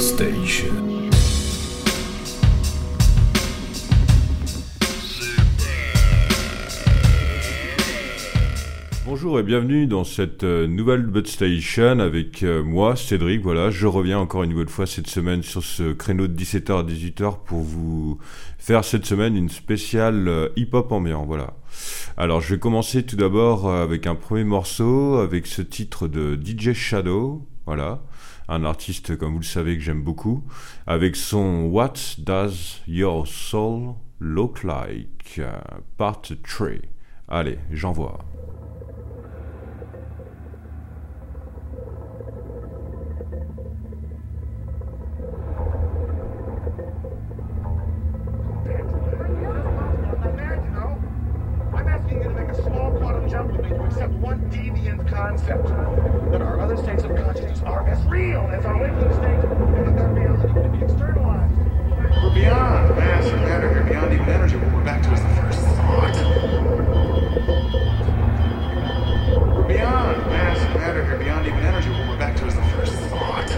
Station. Bonjour et bienvenue dans cette nouvelle Bud Station avec moi, Cédric. Voilà, je reviens encore une nouvelle fois cette semaine sur ce créneau de 17h à 18h pour vous faire cette semaine une spéciale hip-hop ambiant. Voilà. Alors je vais commencer tout d'abord avec un premier morceau avec ce titre de DJ Shadow. Voilà, un artiste comme vous le savez que j'aime beaucoup, avec son What Does Your Soul Look Like, Part 3. Allez, j'envoie. Accept one deviant concept that our other states of consciousness are as real as our waking state, and that reality can be externalized. We're beyond mass and matter here, beyond even energy. What we're back to is the first thought. We're beyond mass and matter here, beyond even energy. What we're back to is the first thought.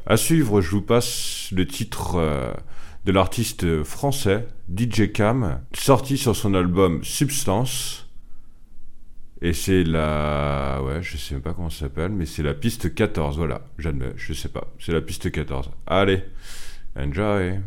À suivre, je vous passe le titre de l'artiste français DJ Cam, sorti sur son album Substance. Et c'est la... Ouais, je sais même pas comment ça s'appelle, mais c'est la piste 14, voilà, j'admets, je sais pas, c'est la piste 14. Allez, enjoy.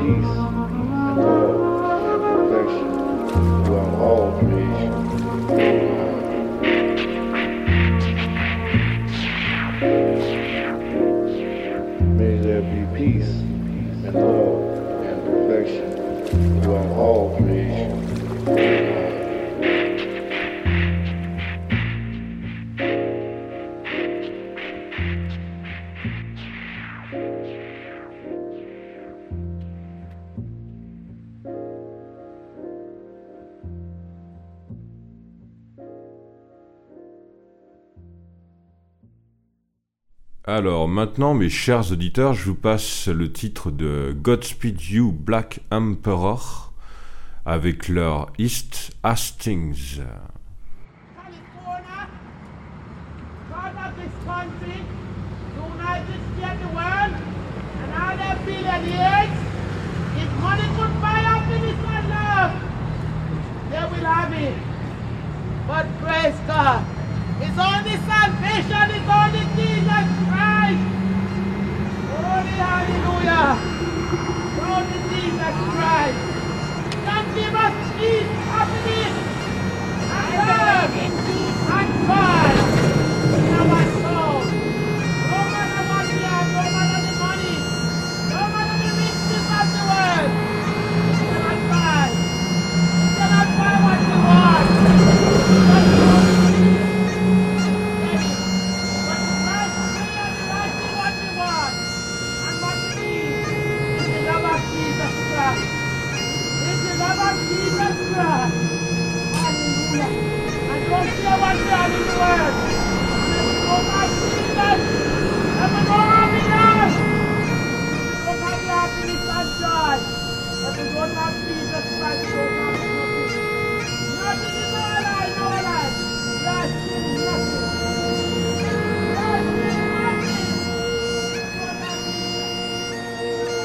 peace and love and perfection throughout all creation. May there be peace and love and perfection throughout all creation. Alors maintenant, mes chers auditeurs, je vous passe le titre de Godspeed You Black Emperor avec leur East Hastings. California, part of this country, United States of the world, and all their billionaires, if money could buy happiness and love, they will have it. But praise God, it's only salvation, it's only Jesus Christ. Holy hallelujah. Only Jesus Christ can give us peace, happiness, and love, and joy in our soul. No matter what we have, no matter the money, no matter the riches of the world, we cannot buy. We cannot buy what we want. Jesus Christ. Hallelujah. And don't care what we have in the world. Let's go back to Jesus. Let me go happiness. Don't have the happiness and joy. If we don't have Jesus Christ, we don't have nothing. Nothing is our life, our life. Life is nothing. Life is nothing. We don't have Jesus.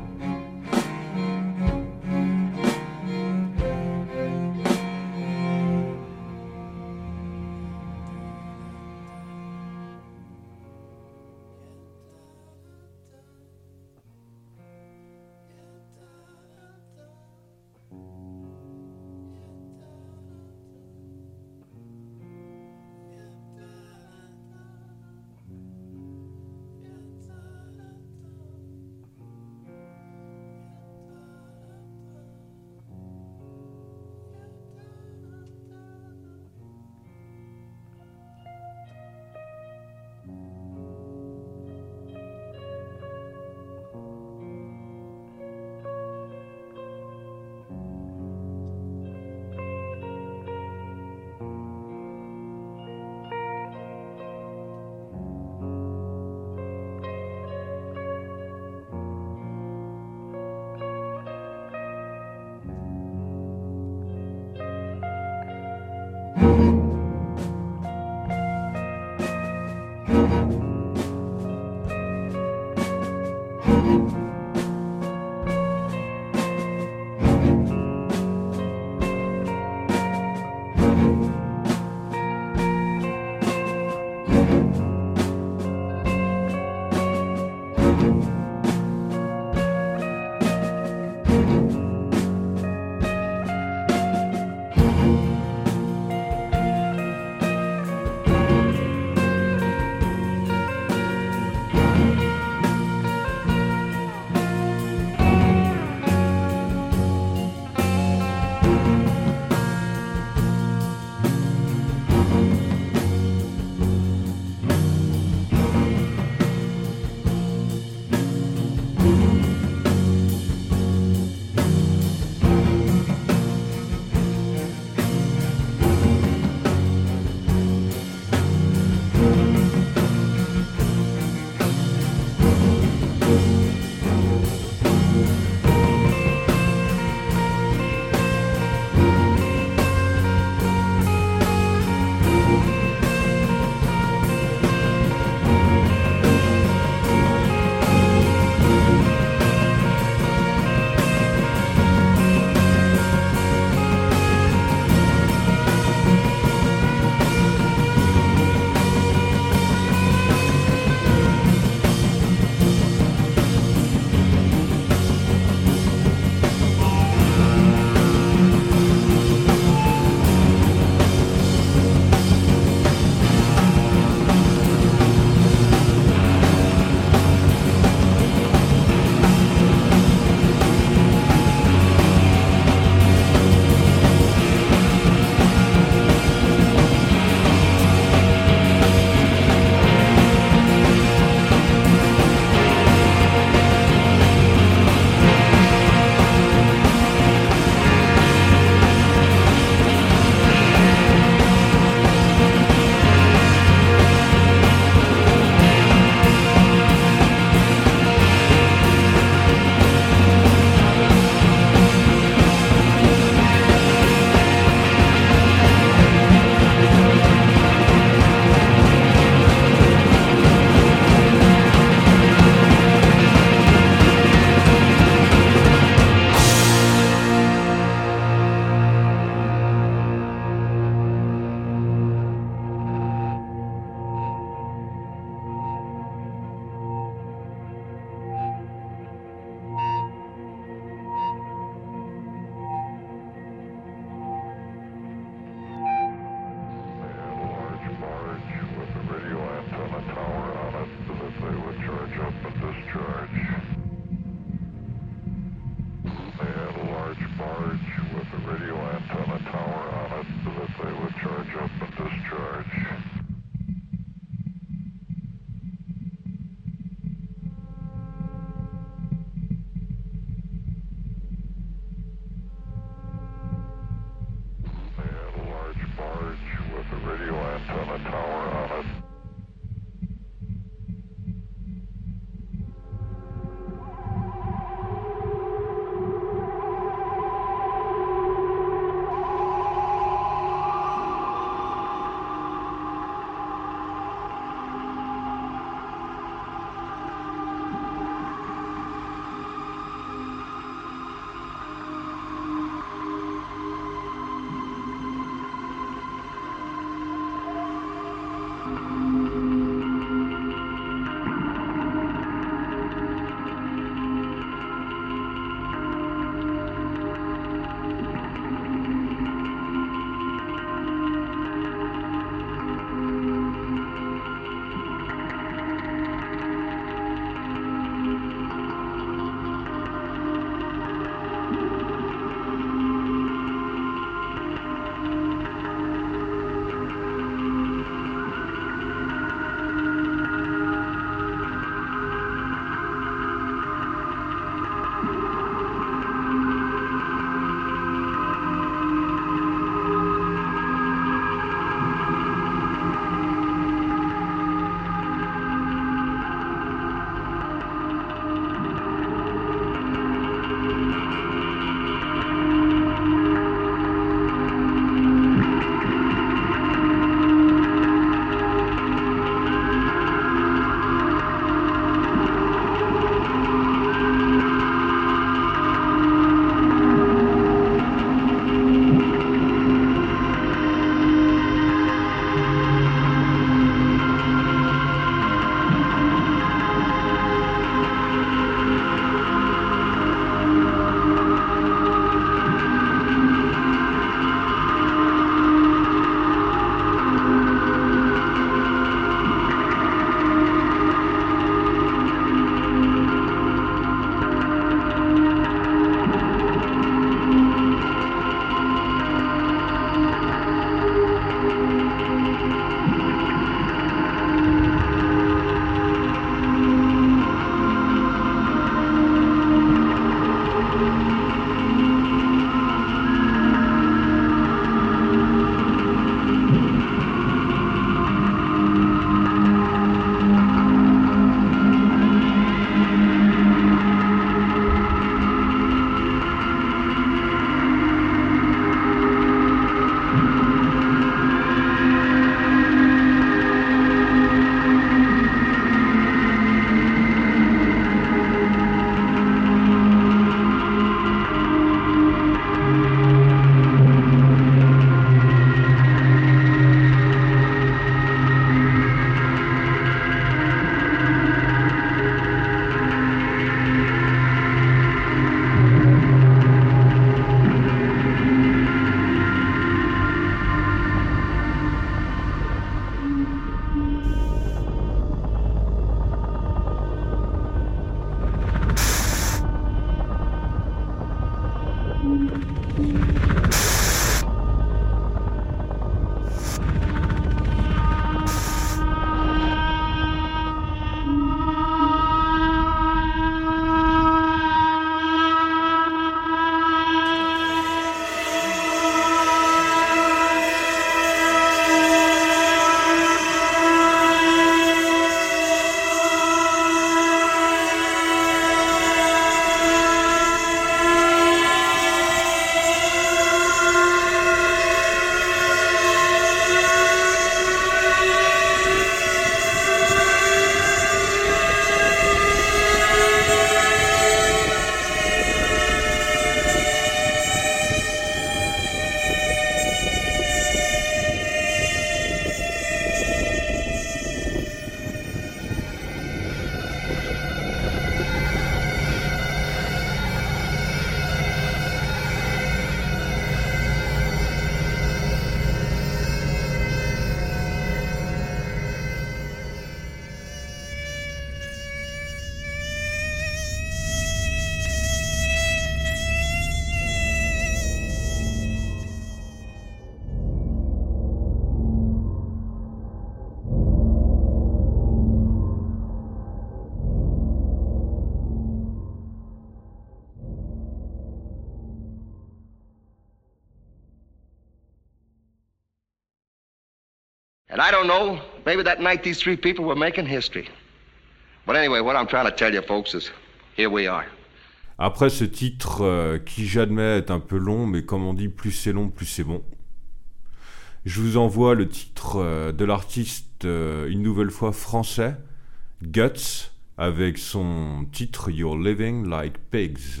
And I don't know, maybe that night these three people were making history. But anyway, what I'm trying to tell you folks is, here we are. Après ce titre qui j'admets est un peu long, mais comme on dit, plus c'est long, plus c'est bon. Je vous envoie le titre de l'artiste une nouvelle fois français, Guts, avec son titre You're Living Like Pigs.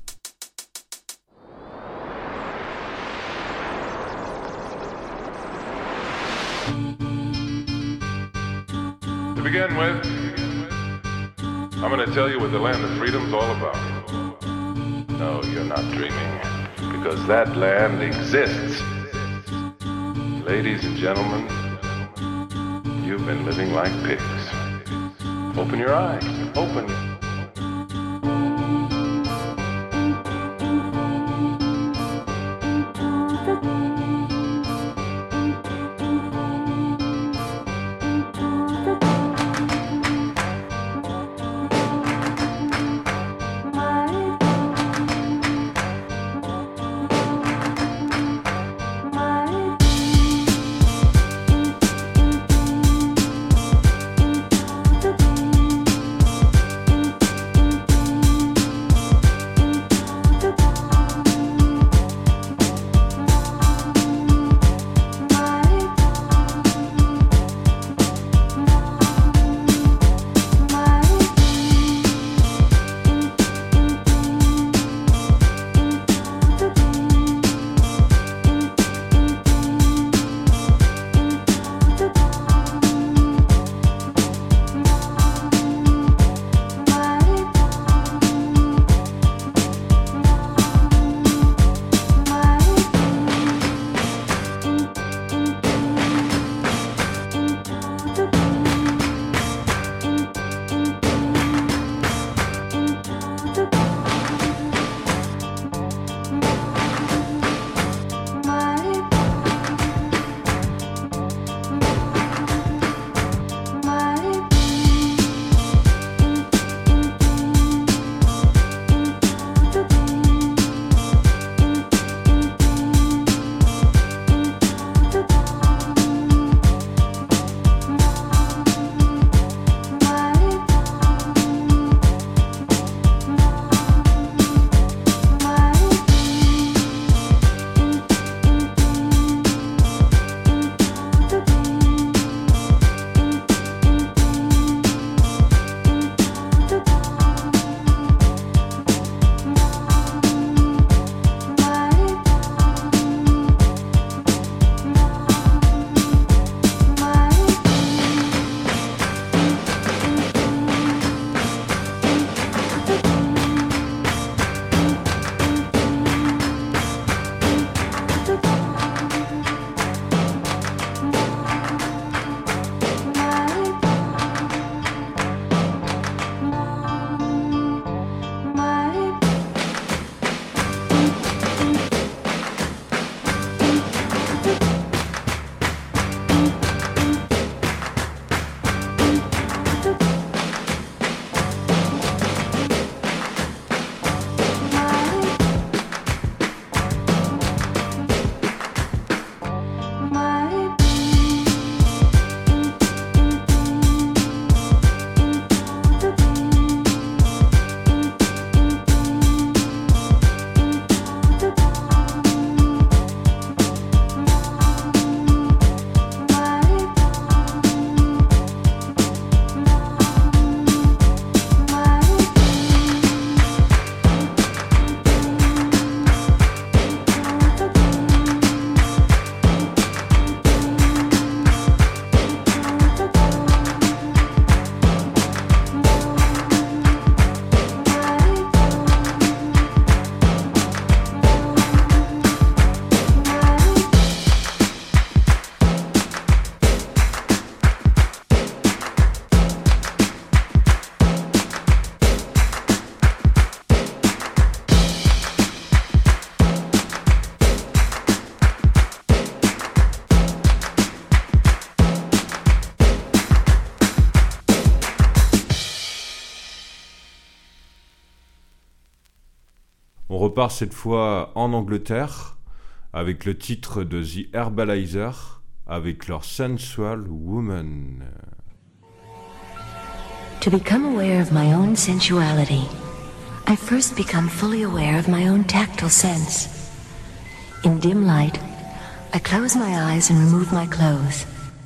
To begin with, I'm going to tell you what the land of freedom's all about. No, you're not dreaming, because that land exists. Ladies and gentlemen, you've been living like pigs. Open your eyes. Open. On repart cette fois en Angleterre avec le titre de The Herbalizer avec leur Sensual Woman. To become aware of my own sensuality, I first become fully aware of my own tactile sense. In dim light, I close my eyes and remove my clothes.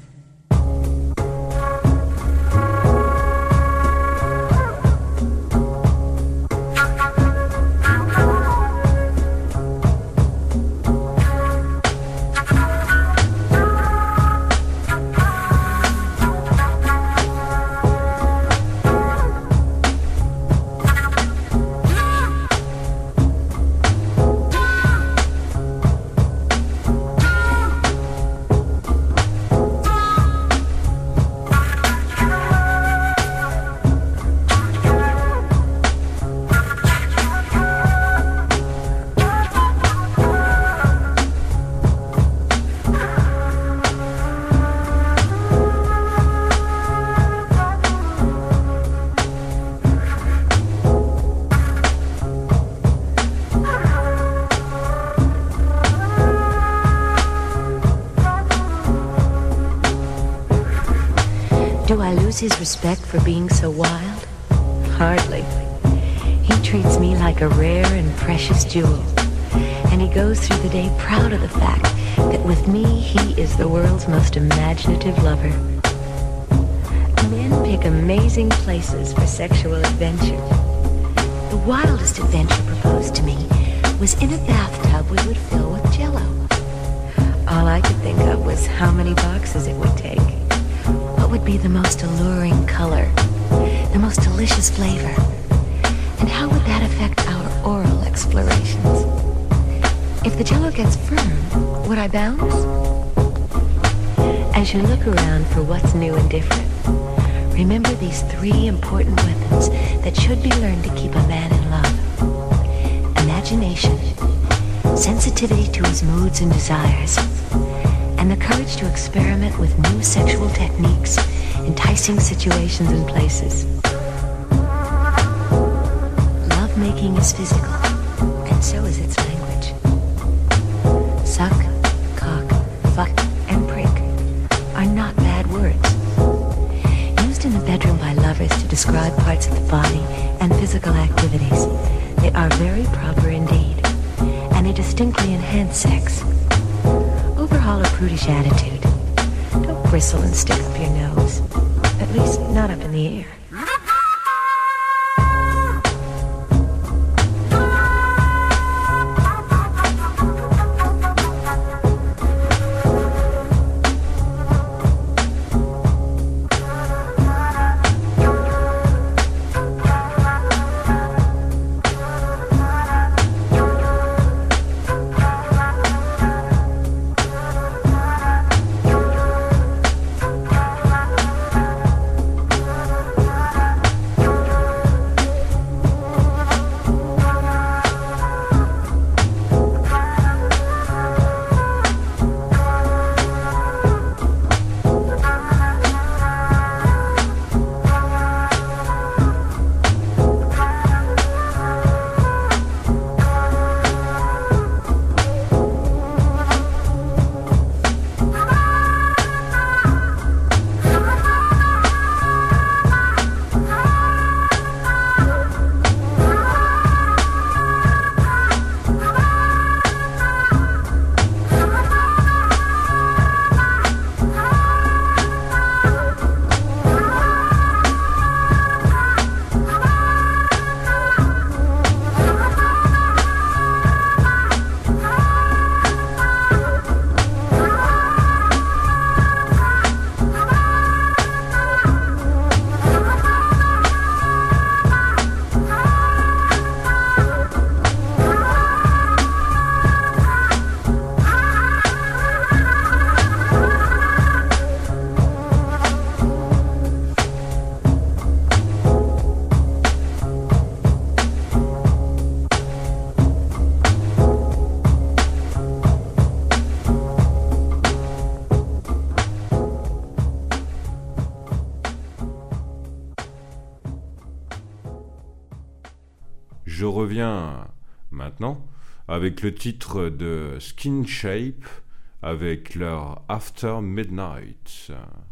Do I lose his respect for being so wild? Hardly. He treats me like a rare and precious jewel, and he goes through the day proud of the fact that with me he is the world's most imaginative lover. Men pick amazing places for sexual adventure. The wildest adventure proposed to me was in a bathtub we would fill with Jell-O. All I could think of was how many boxes it would take. What would be the most alluring color, the most delicious flavor, and how would that affect our oral explorations? If the Jell-O gets firm, would I bounce? As you look around for what's new and different, remember these 3 important weapons that should be learned to keep a man in love: imagination, sensitivity to his moods and desires, and the courage to experiment with new sexual techniques, enticing situations and places. Lovemaking is physical, and so is its language. Suck, cock, fuck, and prick are not bad words. Used in the bedroom by lovers to describe parts of the body and physical activities, they are very proper indeed, and they distinctly enhance sex. Overhaul a prudish attitude. Don't bristle and stick up your nose. At least not up in the air. Je reviens maintenant avec le titre de Skin Shape avec leur After Midnight.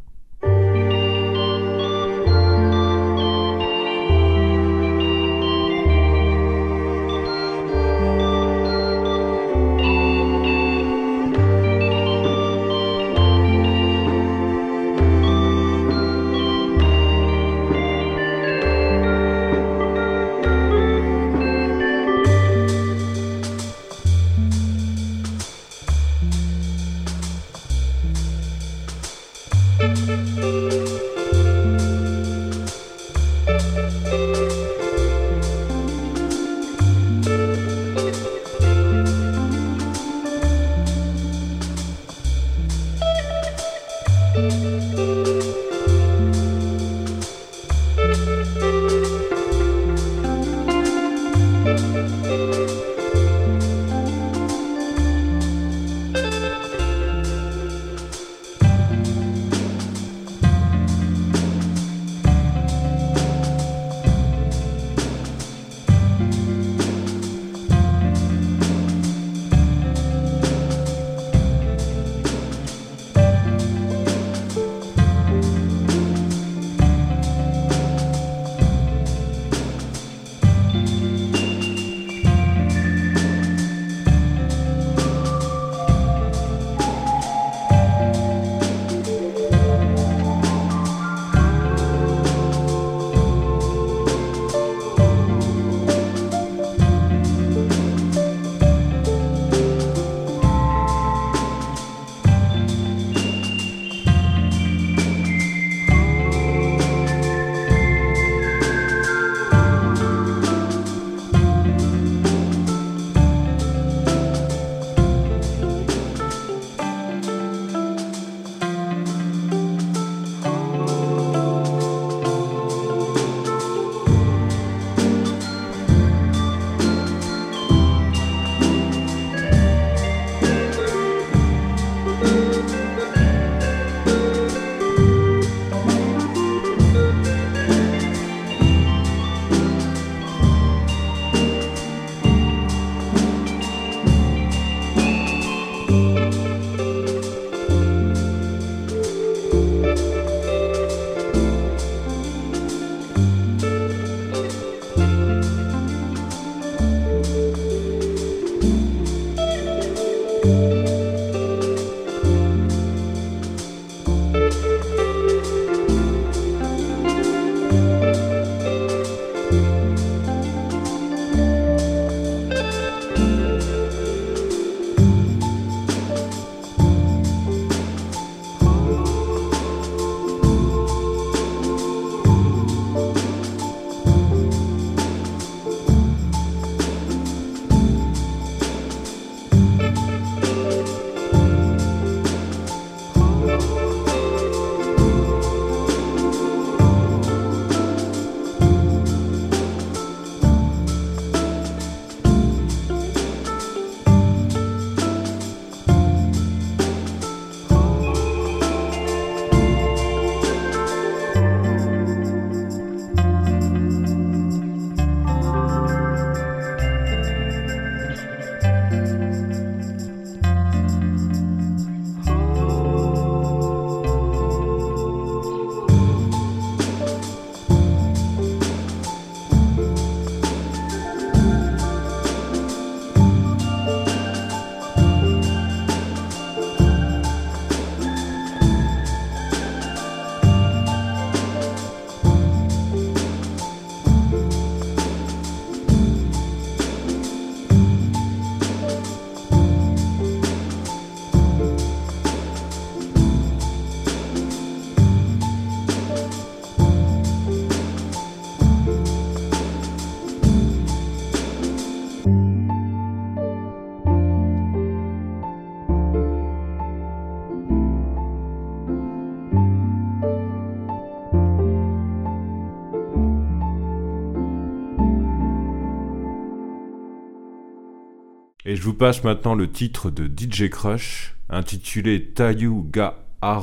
Et je vous passe maintenant le titre de DJ Crush, intitulé Tayu ga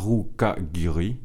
Arukagiri.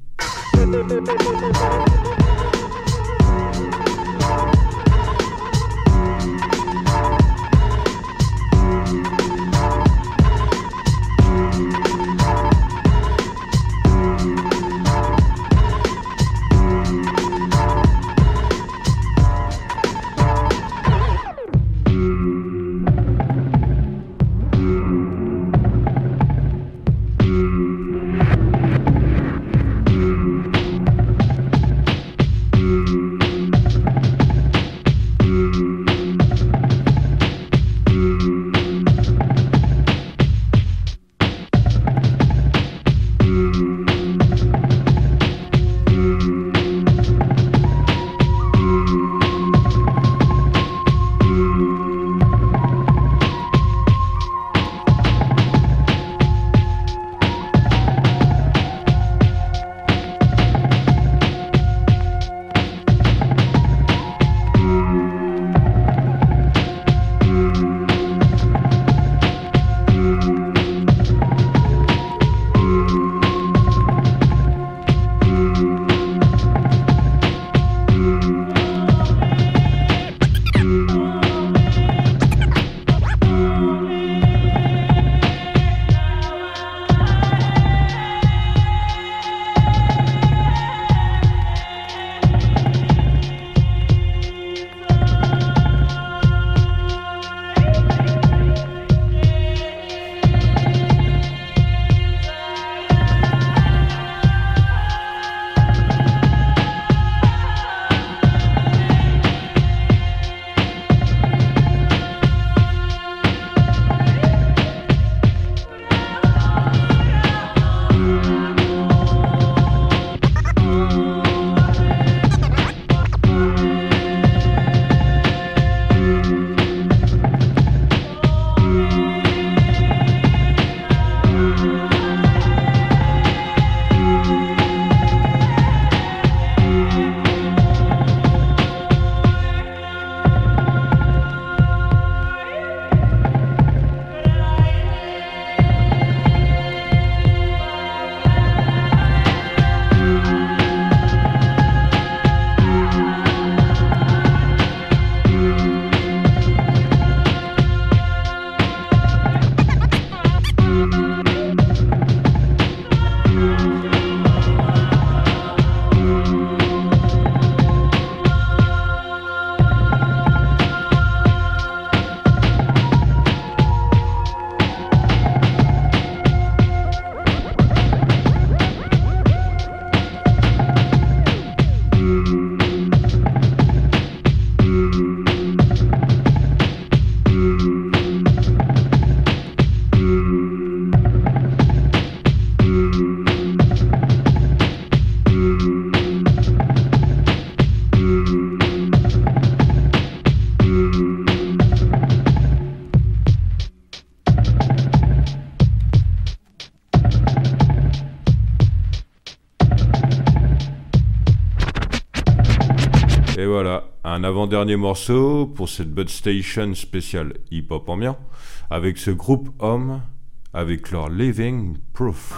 Et voilà, un avant-dernier morceau pour cette Bud Station spéciale hip-hop ambiant, avec ce groupe Homme, avec leur Living Proof.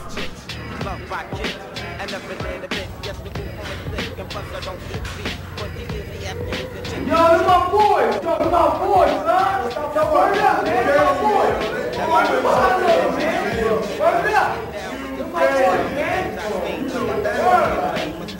Yo, that's my boys! Yo, that's my boys, son! Yo, word up, man! That's my boys! That's my boys, man! Word up! That's my boys, man! Word up!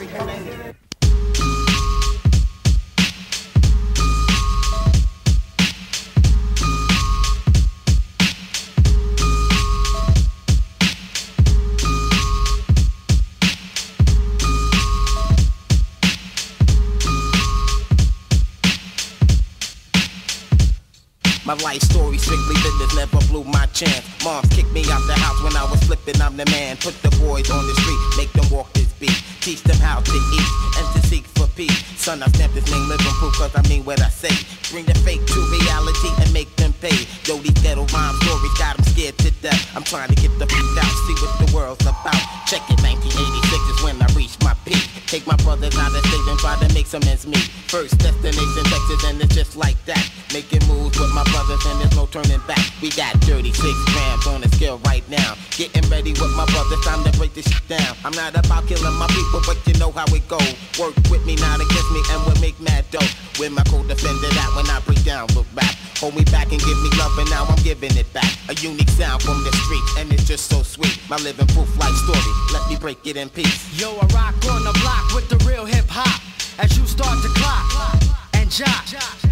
My life story, strictly business, never blew my chance. Moms kicked me out the house when I was flipping, I'm the man. Put the boys on the street, make them walk this beat. Teach them how to eat and to seek for peace. Son, I stamped this name living proof cause I mean what I say. Bring the fake to reality and make them pay. Yo, these ghetto rhyme stories got them scared to death. I'm trying to get the f*** out, see what the world's about. Check it, 1986 is when I reached my peak. Take my brothers out of state and try to make some ends meet. First destination Texas and it's just like that. Making moves with my brothers and there's no turning back. We got 36 grams on the scale right now. Getting ready with my brothers, time to break this shit down. I'm not about killing my people, but you know how it go. Work with me, not against me, and we'll make mad dough. With my co-defender that when I break down, look back. Hold me back and give me love, and now I'm giving it back. A unique sound from the street, and it's just so sweet. My living proof life story, let me break it in peace. Yo, I rock on the block with the real hip-hop. As you start to clock and jock.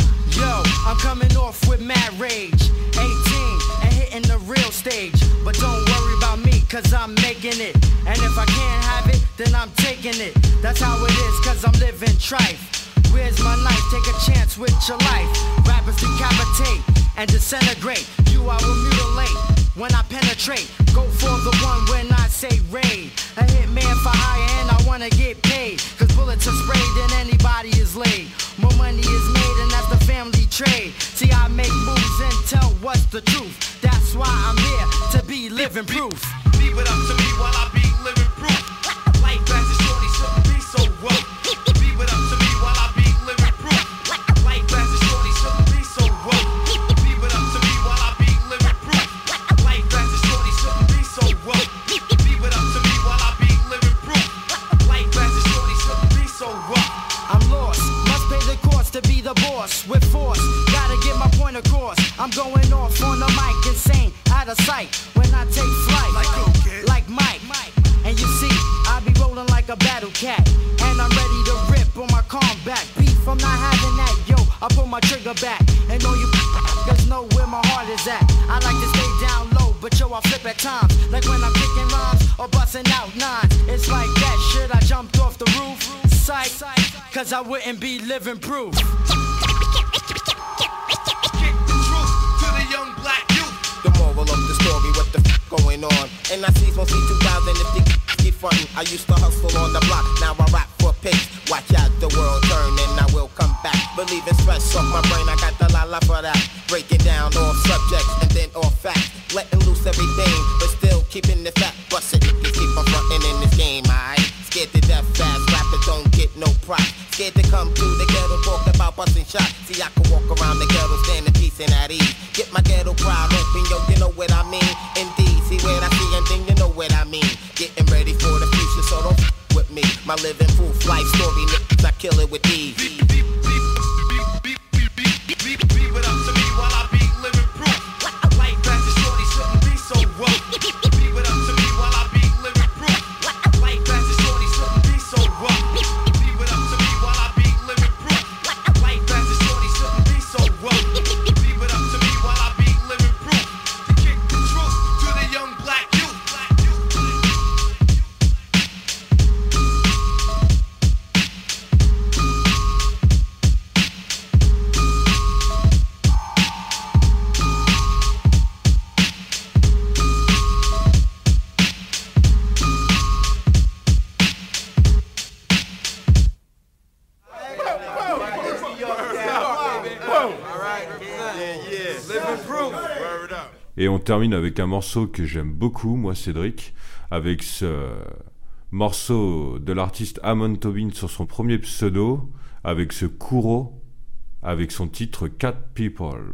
Yo, I'm coming off with mad rage. 18 and hitting the real stage. But don't worry about me, cause I'm making it. And if I can't have it, then I'm taking it. That's how it is, cause I'm living trife. Where's my knife? Take a chance with your life. Rappers decapitate and disintegrate. You I will mutilate when I penetrate. Go for the one when I say raid. A hitman for hire and I wanna get paid. Cause bullets are sprayed and anybody is laid. More money is made and that's the family trade. See, I make moves and tell what's the truth. That's why I'm here to be living proof. Leave it up to me while I be living proof. Life as a shorty shouldn't be so rough. Leave it up to me while I be living proof. Life as a shorty shouldn't be so rough. Leave it up to me while I be living proof. Life as a shorty shouldn't be so rough. Leave it up to me while I be living proof. Life as a shorty shouldn't be so rough. I'm lost, must pay the cost to be the boss. With force, gotta get my point across. I'm going off on the mic, insane, out of sight. When I take flight, like Mike. And you see, I be rolling like a battle cat. And I'm ready to rip on my combat. Beef, I'm not having that, yo, I pull my trigger back. And all you just know where my heart is at. I like to stay down low, but yo, I flip at times. Like when I'm kicking rhymes or busting out nines. It's like that shit, I jumped off the roof. Sight, cause I wouldn't be living proof. Kick the truth to the young black youth. The moral of the story, what the f going on? And I see from C2000 if they keep frontin'. I used to hustle on the block, now I rap for pics. Watch out, the world turn and I will come back. Believe in stress off my brain, I got the la for that. Breaking down all subjects and then all facts. Letting loose everything, but still keeping the fat busted. You keep on frontin' in this game, aight? Scared to death fast, rappers don't get no prop. Scared to come to the ghetto, talk about busting shots. See, I can walk around the ghetto, stand in peace and at ease. Get my ghetto crowd open, yo, you know what I mean. Indeed, see what I see and then you know what I mean. Getting ready for the future, so don't f with me. My living proof life story, niggas, I kill it with ease. Leave it up to me while I be living proof. Life as a shorty shouldn't be so rough. Leave it up to me while I be living proof. Life as a shorty shouldn't be so rough. Leave it up to me while I be living proof. Life as a shorty shouldn't be so rough. Leave it up to me while I be living proof. To kick the truth to the young black youth. Et on termine avec un morceau que j'aime beaucoup, moi Cédric, avec ce Morceau de l'artiste Amon Tobin sur son premier pseudo, avec ce Kuro, avec son titre Cat People.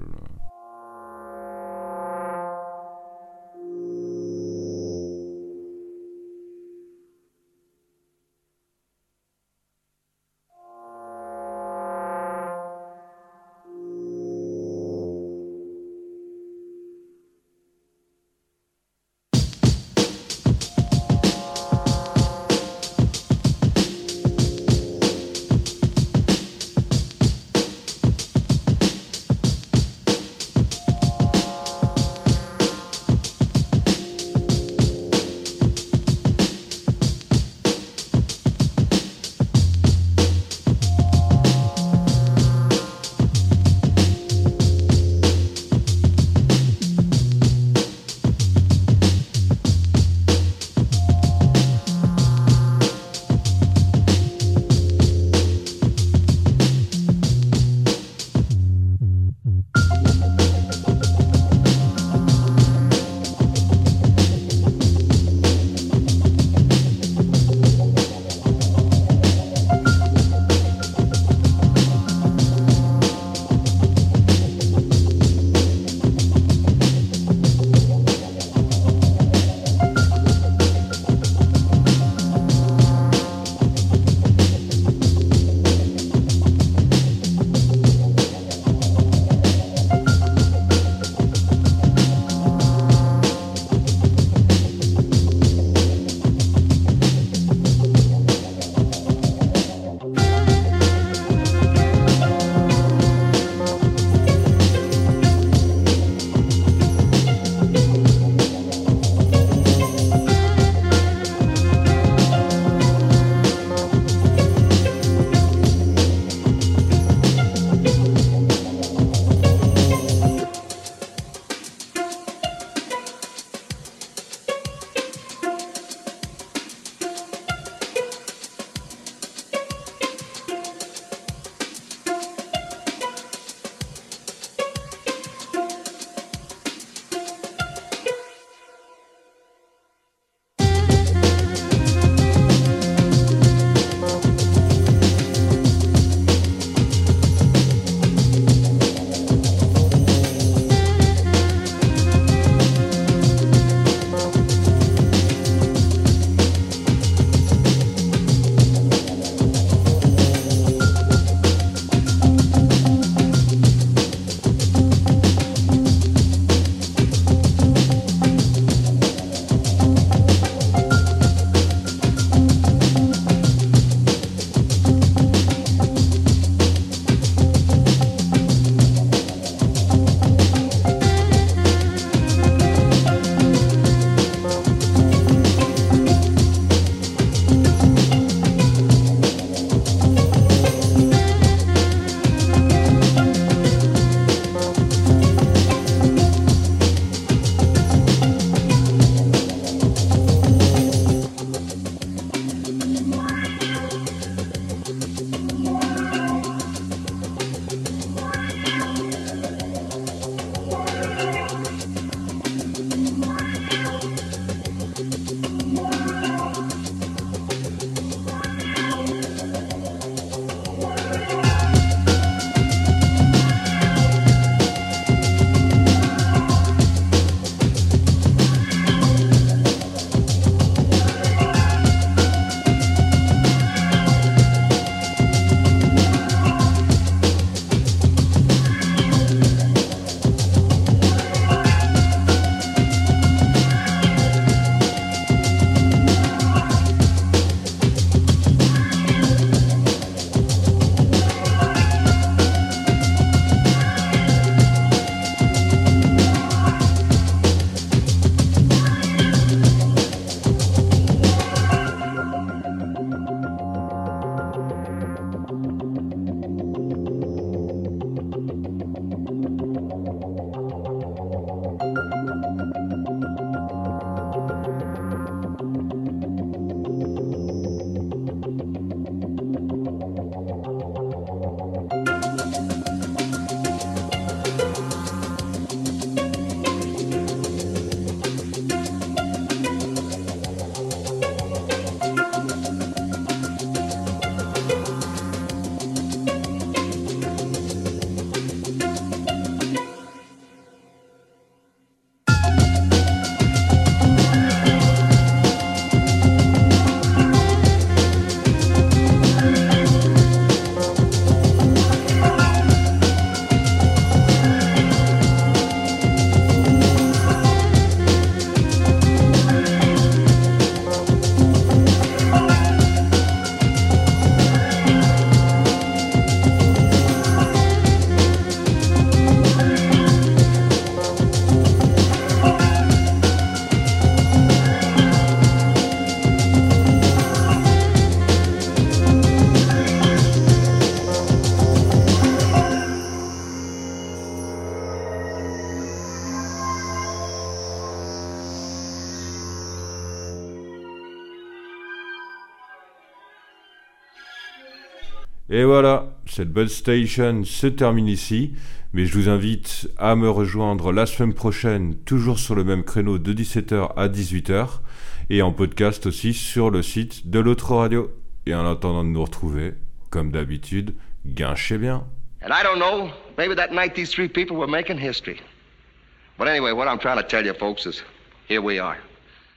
Et voilà, cette Bud Station se termine ici, mais je vous invite à me rejoindre la semaine prochaine, toujours sur le même créneau de 17h à 18h, et en podcast aussi sur le site de l'autre radio. Et en attendant de nous retrouver, comme d'habitude, guinchez bien. And I don't know, maybe that night these three people were making history. But anyway, what I'm trying to tell you folks is, here we are.